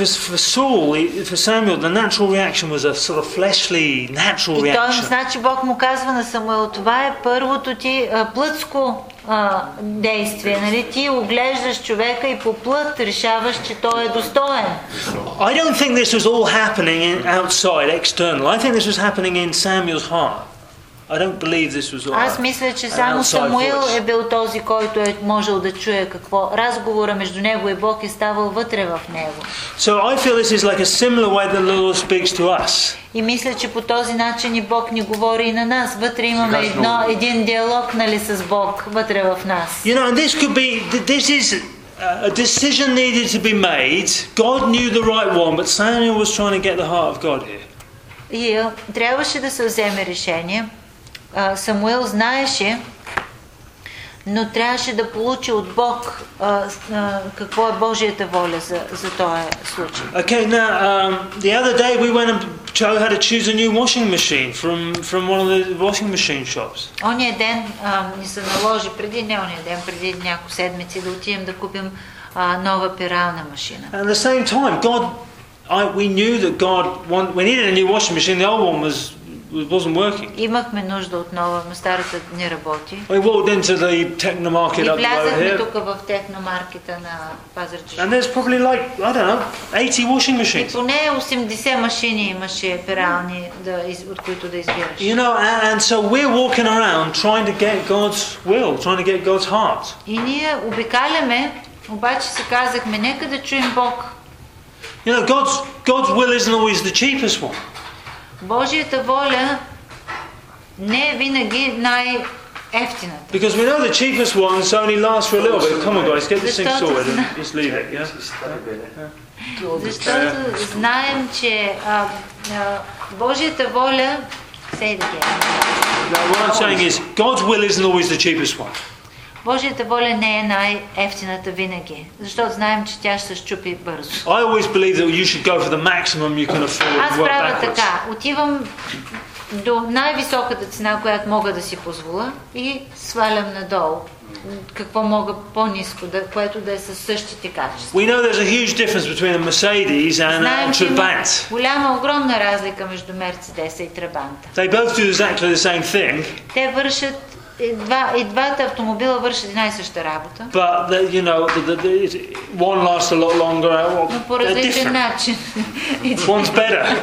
for Samuel, the natural reaction was a sort of fleshly, natural reaction. И значи Бог му казва на Самуил: това е първото ти плътско действие, нали? Ти оглеждаш човека и по плът решаваш, че той е достоен. I don't think this was all happening outside, external. I think this was happening in Samuel's heart. I don't believe this was all. Аз мисля, че само Самуил е бил този, който е можел да чуе какво разговора между него и Бог е ставал вътре в него. So I feel this is like a similar way that the Lord speaks to us. И мисля, че по този начин и Бог ни говори и на нас. Вътре имаме един диалог, нали, с Бог вътре в нас. You know, and this is a decision needed to be made. God knew the right one, but Samuel was trying to get the heart of God here. И трябваше да се вземе решение. Самуил знаеше, но трябваше да получи от Бог какво е Божията воля за този случай. Okay, now the other day we went and Joe had to choose a new washing machine from one of the washing machine shops. Ония ден ни се наложи преди няколко седмици да отидем да купим нова перална машина. At the same time, we knew that we needed a new washing machine. The old one wasn't working. Имахме нужда от нова, но старата не работи. We walked into the Technomarket up the road here. И влязахме тук в Техномаркета на Пазарджишки. And there's probably like, I don't know, 80 washing machines. И поне 80 машини имаше перални, от които да избираш. You know, and so we're walking around trying to get God's will, trying to get God's heart. И ние обикаляме, обаче си казахме, нека да чуем Бог. You know, God's will isn't always the cheapest one. Божията воля не е винаги най-ефтината. Because we know the cheapest ones only last for a little bit. Come on guys, get this thing sorted and just leave it, yeah? Защото знаем, че Божията воля... Say it again. What I'm saying is, God's will isn't always the cheapest one. Божията воля не е най-ефтината винаги, защото знаем, че тя ще се счупи бързо. I always believe that you should go for the maximum you can afford. Аз правя така, отивам до най-високата цена, която мога да си позволя и свалям надолу. Какво мога по-ниско, което да е със същите качества. We know there's a huge difference between a Mercedes and a Trabant. Голяма, огромна разлика между Мерцедеса и Трабанта. They both do exactly the same thing. Те вършат и двата автомобила вършат една и съща работа. But you know, one lasts a lot longer. Но по различен начин. One's better.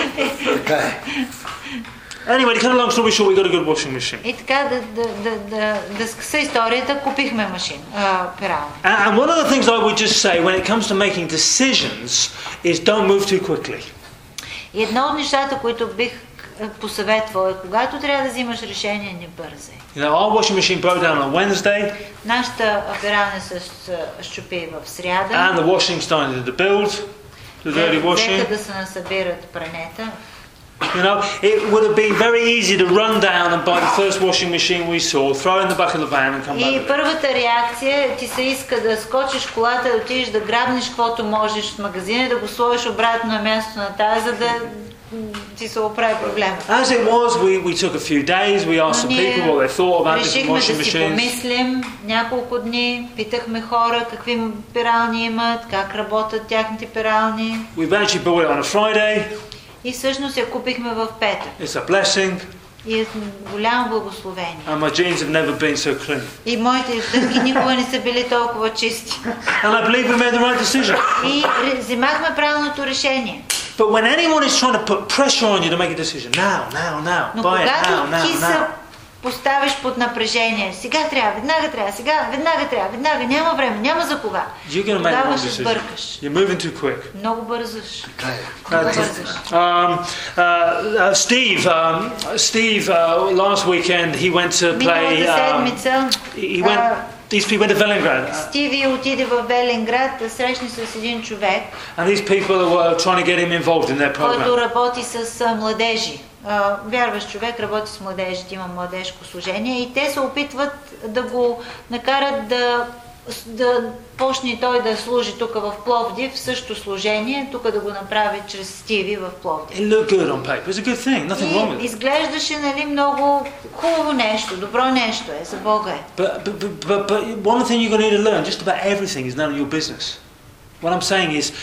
Anyway, to cut a long story short, we got a good washing machine. И така да скъса историята, купихме машина, перална. And one of the things I would just say when it comes to making decisions is don't move too quickly. И едно от нещата, които бих посъветвал е, когато трябва да взимаш решение, не бързай. You know, our washing machine broke down on Wednesday. Нашата пералня се счупи в сряда. And the washing started to build, the dirty washing. Взеха да се насъбират пранета. You know, it would have been very easy to run down and buy the first washing machine we saw, throw it in the back of the van and come back. И първата реакция ти се иска да скочиш в колата, да отидеш да грабнеш каквото можеш от магазина, да го сложиш обратно на мястото на тази, за да ти се оправи проблема. As it was, we took a few days, we asked some people what they thought about different washing решихме да си machines. помислим няколко дни, питахме хора какви перални имат, как работят тяхните перални. We eventually bought it on a Friday. И всъщност я купихме в петък. It's a blessing. И е голямо благословение. And my jeans have never been so clean. И моите дънки никога не са били толкова чисти. And I believe we made the right decision. И взимахме правилното решение. But when anyone is trying to put pressure on you to make a decision, now, но buy it, когато ти се поставиш под напрежение, сега трябва, веднага, няма време, няма за кога. Тогава ще сбъркаш. You're moving too quick. Много бързаш. Steve, last weekend he went to play. He went to Velengrad. Стиви отиде в Велинград да срещне с един човек. And these people were trying to get him involved in their program. Който работи с младежи. вярващ човек, работи с младежите, има младежко служение и те се опитват да го накарат да почне той да служи тук в Пловдив, също служение, тук да го направи чрез Стиви в Пловдив. It looked good on paper. It's a good thing. Nothing wrong with it. Изглеждаше, нали, много хубаво нещо, добро нещо е, за Бога е. But one thing you're going to need to learn just about everything is none of your business. What I'm saying is,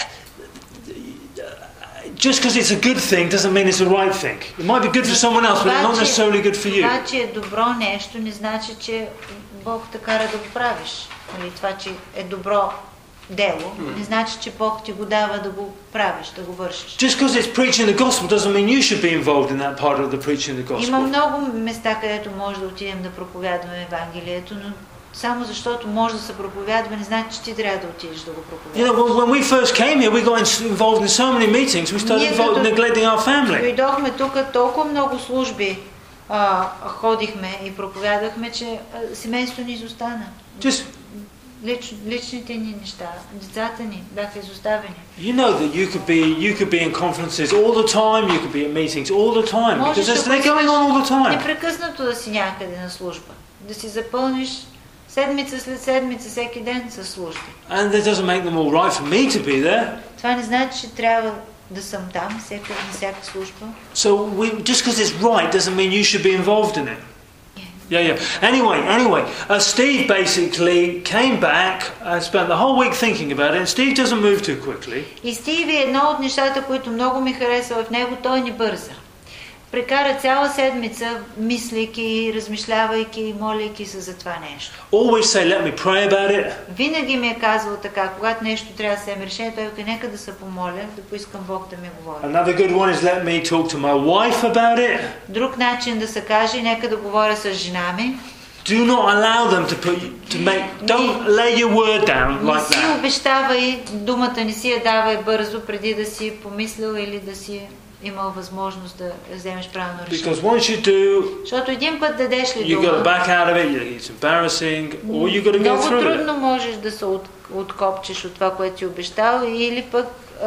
just because it's a good thing doesn't mean it's the right thing. It might be good for someone else, but it's not necessarily good for you. Това, че е добро нещо, не значи, че Бог те кара да го правиш. Това, че е добро дело, не значи, че Бог ти го дава да го правиш, да го вършиш. Just because it's preaching the gospel doesn't mean you should be involved in that part of the preaching the gospel. Има много места, където може да отидем да проповядваме Евангелието, но само защото може да се проповядва, не значи, че ти трябва да отидеш да го проповядваш. You know, when we first came here, we got involved in so many meetings, we started neglecting our family. Дойдохме тук, толкова много служби ходихме и проповядахме, че семейството ни изостана. Личните ни неща, децата ни бяха изоставени. You know that you could be in conferences all the time, you could be at meetings all the time, because they're going on all the time. Непрекъснато да си някъде на служба, да си запълниш седмица след седмица всеки ден със служби. And that doesn't make them all right for me to be there. Това не значи, че трябва да съм там, на всяка служба. So just because it's right doesn't mean you should be involved in it. Yeah. Anyway, Steve basically came back and spent the whole week thinking about it, and Steve doesn't move too quickly. И Стиви, едно от нещата, които много ми харесва в него, той не бърза. Прекара цяла седмица, мислейки, размишлявайки, молейки се за това нещо. Always say, let me pray about it. Винаги ми е казвал така, когато нещо трябва да се реши, той казва, нека да се помоля, да поискам Бог да ми говори. Another good one is let me talk to my wife about it. Друг начин да се каже, нека да говоря с жена ми. Do not allow them don't lay your word down like that. Не си обещавай, думата не си я давай бързо, преди да си помислил или да си имал възможност да вземеш правилно решение. Because once you do, защото един път дадеш ли дума, you got to back out of it, it's embarrassing, or you got to go through it. Много трудно можеш да се откопчеш от това, което си обещал, или пък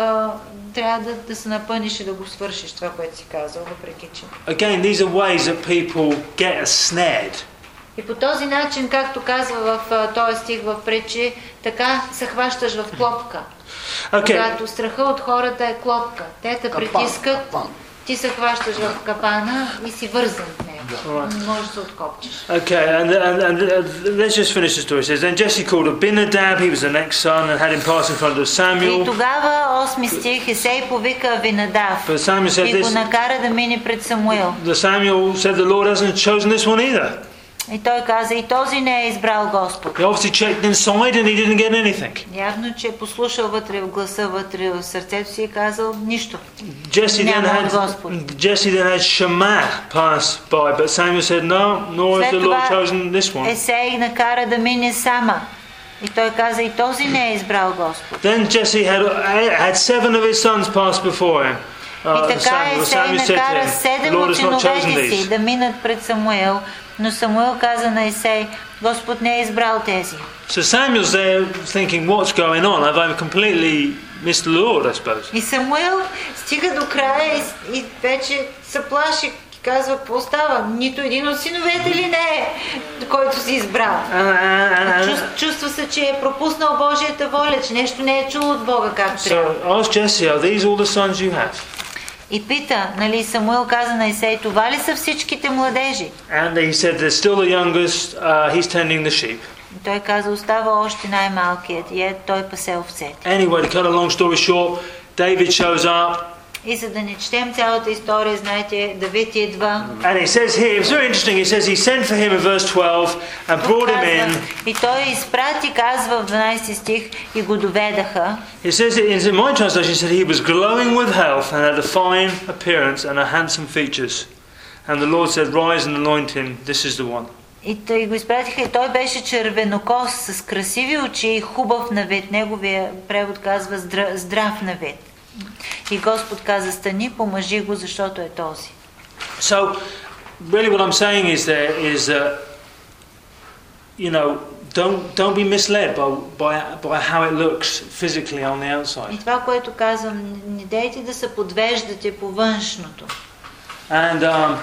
трябва да се напъниш и да го свършиш това, което си казал, въпреки че. Again, these are ways that people get snared. И по този начин, както казва в този стих в притчи, така се хващаш в клопка. Когато страха от хората е клопка. Те те притискат, ти се хващаш в капана и си вързан в него. Не можеш да се откопчеш. Okay, and let's just finish the story. It says, then Jesse called Abinadab, he was the next son, and had him pass in front of Samuel. И тогава, 8 стих, Исей повика Авинадав и го накара да мине пред Самуил. Samuel said, the Lord hasn't chosen this one either. И той каза, и този не е избрал Господ. He obviously checked inside and he didn't get anything. Явно, че послушал вътре в гласа, вътре в сърцето си и казал нищо. Jesse then had Shammah pass by, but Samuel said, no, nor has the Lord chosen this one. Есей накара да мине Сама. И той каза, и този не е избрал Господ. Then Jesse had 7 of his sons pass before him. И така Есей накара 7 от синовете си да минат пред Самуил. Но Самуил каза на Исей, Господ не е избрал тези. So Samuel's there thinking, what's going on? Have I completely missed the Lord, I suppose? И Самуил стига до края и вече се плаши, казва, какво става? Нито един от синовете ли не е, който си избрал? Чувства се, че е пропуснал Божията воля, че нещо не е чул от Бога както трябва. So ask Jesse, are these all the sons you have? И пита, нали, Самуил каза на Исей, това ли са всичките младежи? And he said, there's still the youngest, he's tending the sheep. И той каза, остава още най-малкият и той пасе овцете. Anyway, to cut a long story short, David shows up. И за да не четем цялата история, знаете, Давид идва. And it says here, it's very interesting, it says he sent for him in verse 12 and brought him in. И той изпрати, казва в 12 стих, и го доведаха. It says, in my translation, it said he was glowing with health and had a fine appearance and a handsome features. And the Lord said, rise and anoint him, this is the one. И той го изпратиха и той беше червенокос, с красиви очи и хубав на вид. Неговия превод казва здрав на вид. И Господ каза, стани, помажи го, защото е този. So, really what I'm saying is that, you know, don't be misled by how it looks physically on the outside. И това, което казвам, не дейте да се подвеждате по външното. And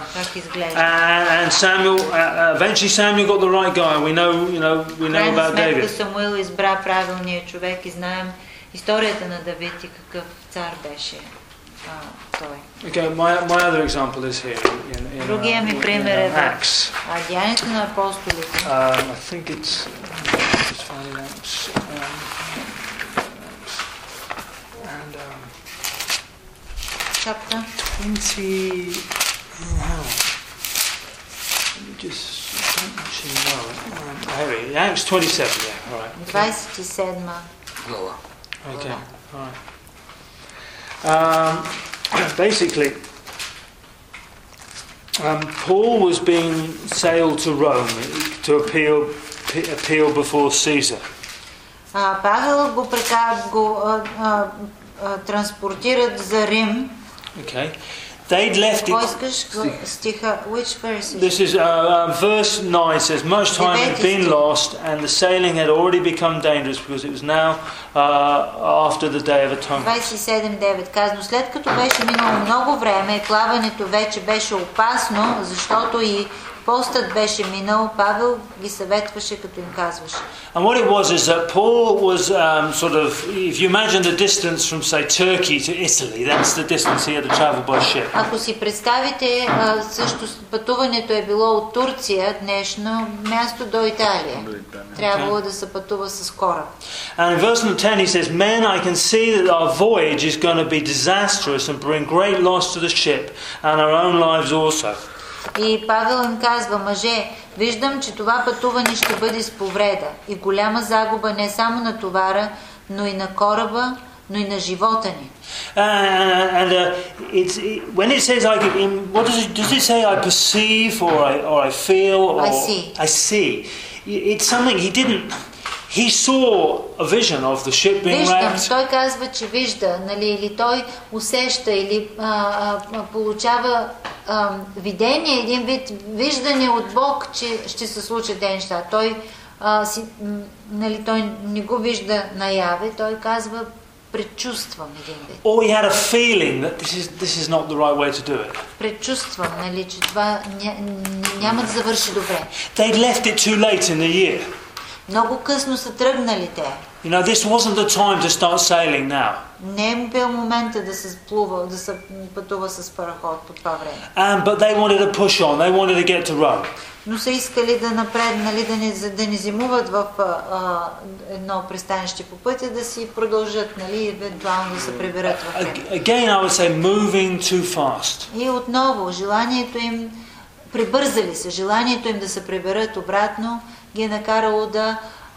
Samuel, eventually Samuel got the right guy. We know about David. Самуил избра правилния човек и знаем историята на Давид и какъв цар беше той. Okay, my other example is here in Другия ми пример е Acts. Деянието на апостолите. I think it's just finding Acts. And chapter 20. Wow. Let me just don't actually know it. Acts 27. Yeah, all right. 27 глава. Okay, all right. Basically, Paul was being sailed to Rome to appeal before Caesar. Павел го транспортират за Рим. Okay. They'd left it. Which verse? This is verse 9 says, much time had been lost and the sailing had already become dangerous because it was now after the day of atonement. 27:9 казано, след като беше минало много време, плаването вече беше опасно, защото и постът беше минал, Павел ги съветваше, като им казваше. And what it was is that Paul was sort of, if you imagine the distance from, say, Turkey to Italy, that's the distance he had to travel by ship. Ако си представите, също пътуването е било от Турция, днешно място до Италия. Трябвало да се пътува с кораб. And in verse 10 he says, men, I can see that our voyage is going to be disastrous and bring great loss to the ship and our own lives also. И Павел им казва, мъже, виждам, че това пътуване ще бъде с повреда и голяма загуба не само на товара, но и на кораба, но и на живота ни. When it says, what does it say? I perceive or I feel or I see. It's something he didn't. He saw a vision of the ship being wrecked. Той казва, че вижда, нали, или той усеща, или получава видение, един вид виждане от Бог, че ще се случат тези неща. Той, той не го вижда наяве, той казва, предчувствам един вид. Or he had a feeling that this is not the right way to do it. Предчувствам, нали, че това няма да завърши добре. They'd left it too late in the year. Много късно са тръгнали те. You know, this wasn't the time to start sailing now. Не е бил момента да се плува, да се пътува с параход по това време. But they wanted to push on. They wanted to get to Rome. Но са искали да напреднали, да не зимуват в едно пристанище по пътя, да си продължат, нали, евентуално да се приберат в него. Again, I would say moving too fast. И отново, желанието им, прибързали се, желанието им да се приберат обратно, ги е накарало да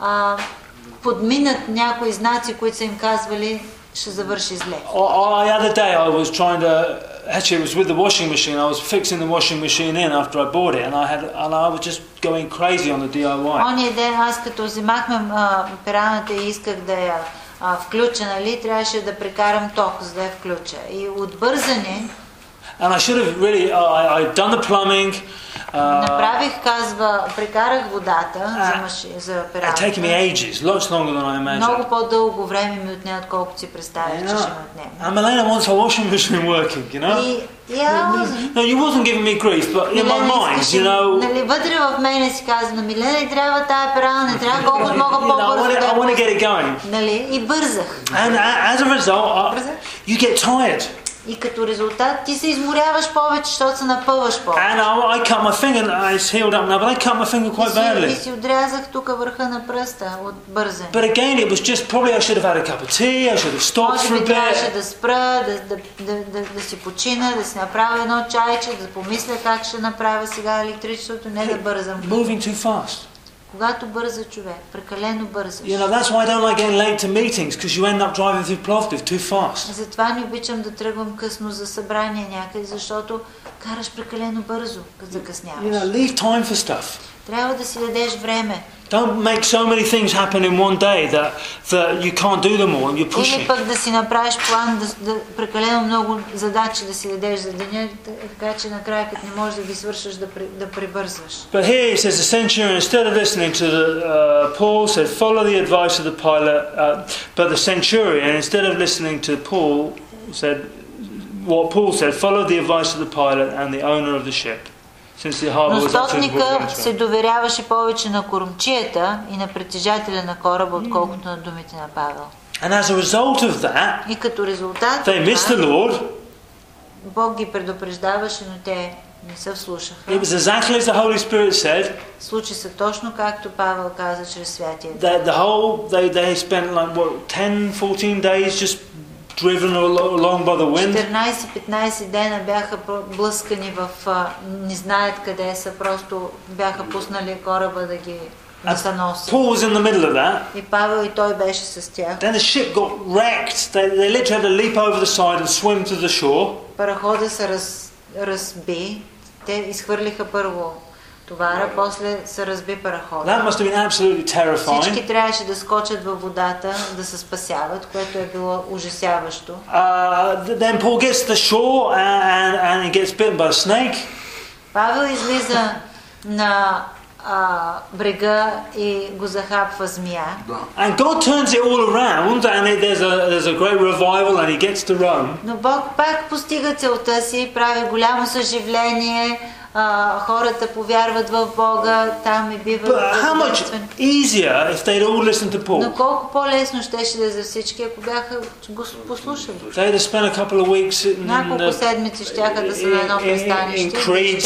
подминат някои знаци, които са им казвали, ще завърши зле. The other day I was trying to, actually it was with the washing machine. I was fixing the washing machine in after I bought it, and I was just going crazy on the DIY. Ония ден аз като вземахме пералната и исках да я включа, нали, трябваше да прекарам ток, за да я включа. И от бързане. And I should have really, I'd done the plumbing. Направих, казва, прекарах водата за пералната. It taken me ages, lots longer than I imagined. Много по-дълго време ми отне, отколкото си представих, че ще ми отнеме. And Milena wants her washing machine working, you know? No, you wasn't giving me grief, but in my mind, you know. Нали, вътре в мене си казва, Милена, трябва тая перална, не трябва колкото мога по-бързо. I want to get it going. Нали, и бързах. And as a result, you get tired. И като резултат ти се изморяваш повече, защото се напъваш повече. And I cut my finger, it's healed up now, but I cut my finger quite badly. И си отрязах тук върха на пръста от бързане. But again, it was just probably I should have had a cup of tea, I should have stopped for a bit. Трябваше да спра, да си почина, да си направя едно чайче, да помисля как ще направя сега електричеството, не да бързам. Moving too fast. Когато бърза човек, прекалено бързаш. You know, that's why I don't like getting late to meetings, because you end up driving through Plovdiv too fast. Затова не обичам да тръгвам късно за събрание някъде, защото караш прекалено бързо, като закъсняваш. You know, leave time for stuff. Трябва да си дадеш време. Don't make so many things happen in one day that you can't do them all and you're pushing. Или пък да си направиш план, да прекалено много задачи да си дадеш за деня, така че накрая като не можеш да ги свършиш, да прибързваш. But here it says the centurion, instead of listening to Paul, said follow the advice of the pilot. But the centurion, instead of listening to Paul, said what Paul said, followed the advice of the pilot and the owner of the ship. Но стотника се доверяваше повече на кормчията и на притежателя на кораба, отколкото на думите на Павел. And as a result of that, и като резултат they missed the Lord. Бог ги предупреждаваше, но те не се вслушаха. It was exactly as the Holy Spirit said. Случи се точно както Павел каза чрез Святия Дух. They spent like 10-14 days just driven along by the wind. 14-15 дена бяха блъскани в не знаят къде са, просто бяха пуснали кораба да ги носи. Paul was in the middle of that. И Павел и той беше с тях. Then the ship got wrecked. They literally had to leap over the side and swim to the shore. Параходът се разби. Те изхвърлиха първо товара, после се разби парахода. That must have been absolutely terrifying. Всички трябваше да скочат във водата, да се спасяват, което е било ужасяващо. Then Paul gets to the shore and he gets bitten by a snake. Павел излиза на брега и го захапва змия. And God turns it all around and there's a great revival and he gets to Rome. Но Бог пак постига целта си, прави голямо съживление, хората повярват в Бога, там и бива. But how much easier if they'd all listened to Paul? Но колко по-лесно щеше да е за всички, ако бяха го послушали. They'd have spent a couple of weeks няколко седмици щяха да са на едно пристанище.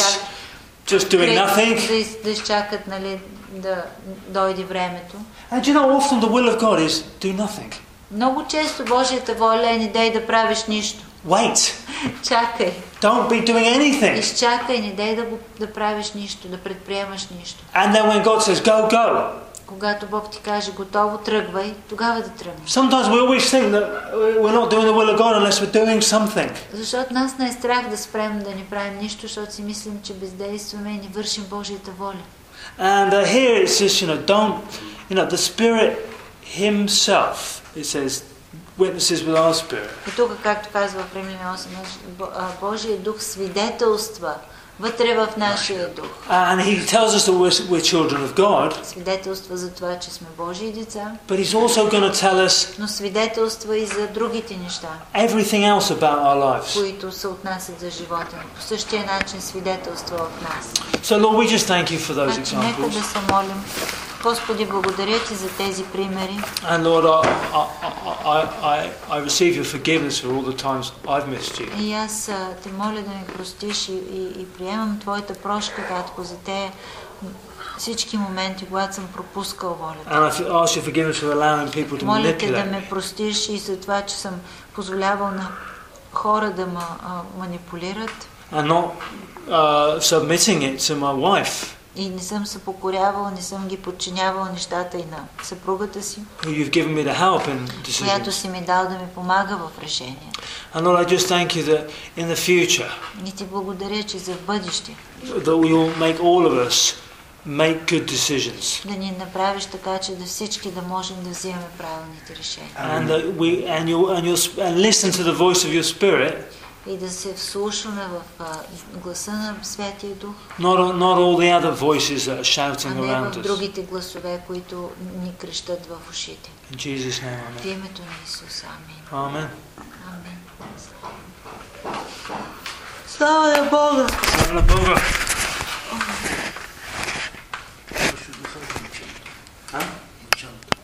Just doing nothing. Да изчакат, нали, да дойде времето. And you know, often the will of God is do nothing. Много често Божията воля е не дей да правиш нищо. Wait. Чакай. Don't be doing anything. Изчакай, не дей да правиш нищо, да предприемаш нищо. And then when God says go, go. Когато Бог ти каже готово, тръгвай, тогава да тръгнеш. Sometimes we always think that we're not doing the will of God unless we're doing something. Защото нас не е страх да спрем да не правим нищо, защото си мислим, че бездействаме и не вършим Божията воля. And here it says, don't, the Spirit Himself, it says, witnesses with our spirit. И тук, както казва в Римляни 8, Божия дух свидетелства вътре в нашия дух. And he tells us that we're children of God. Свидетелства за това, че сме Божии деца. But he's also going to tell us. Но свидетелства и за другите неща. Everything else about our lives. Които се отнасят за живота ни. По същия начин свидетелства от нас. So Lord, we just thank you for those examples. Нека да се молим. Господи, благодаря ти за тези примери. And Lord, I receive your forgiveness for all the times I've missed you. И аз те моля да ми простиш и приемам твоята прошка, Татко, за те всички моменти, когато съм пропускал волята. And I ask your forgiveness for allowing people to manipulate. Моля те да ме простиш и за това, че съм позволявал на хора да ме манипулират. And not submitting it to my wife. И не съм се покорявал, не съм ги подчинявал нещата и на съпругата си, която си ми дал да ми помага в решението. And Lord, I just thank you that in the future, и ти благодаря, че за в бъдеще, that we will make all of us make good decisions. Да ни направиш така, че да всички да можем да вземем правилните решения. And that and listen to the voice of your Spirit. И да се вслушваме в гласа на Святия Дух. Not all the other voices that are shouting around us. А не в другите гласове, които ни крещат в ушите. In Jesus' name, amen. В името на Исус, амин. Amen. Амин. Слава на Бога! Слава на Бога!